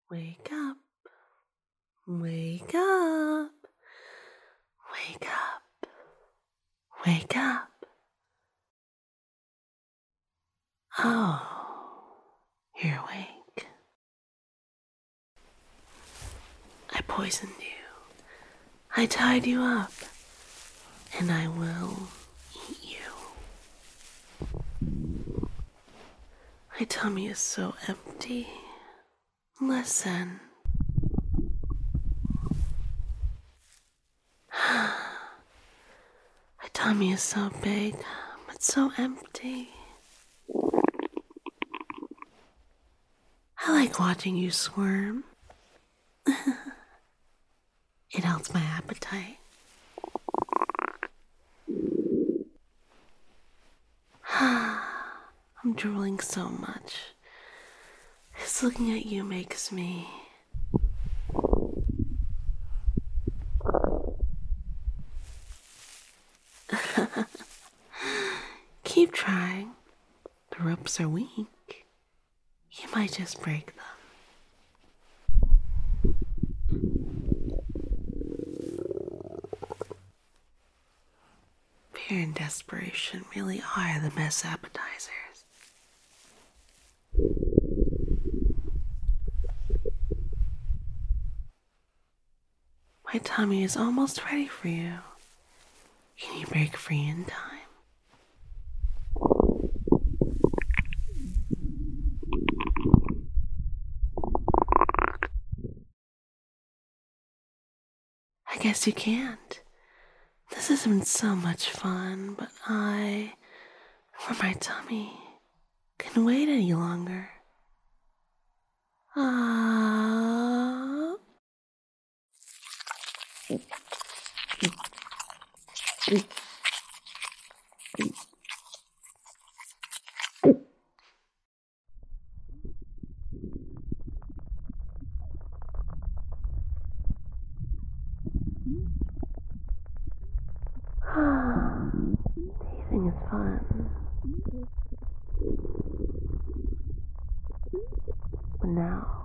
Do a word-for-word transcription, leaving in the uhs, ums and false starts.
Wake up, wake up, wake up, wake up. Oh, you're awake. I poisoned you. I tied you up, and I will eat you. My tummy is so empty. Listen. My tummy is so big, but so empty. I like watching you squirm. It helps my appetite. I'm drooling so much. Just looking at you makes me... Keep trying. The ropes are weak. You might just break them. Fear and desperation really are the best appetizers. My tummy is almost ready for you. Can you break free in time? I guess you can't. This has been so much fun, but I, for my tummy, couldn't wait any longer. Ah. Teasing is fun. But now,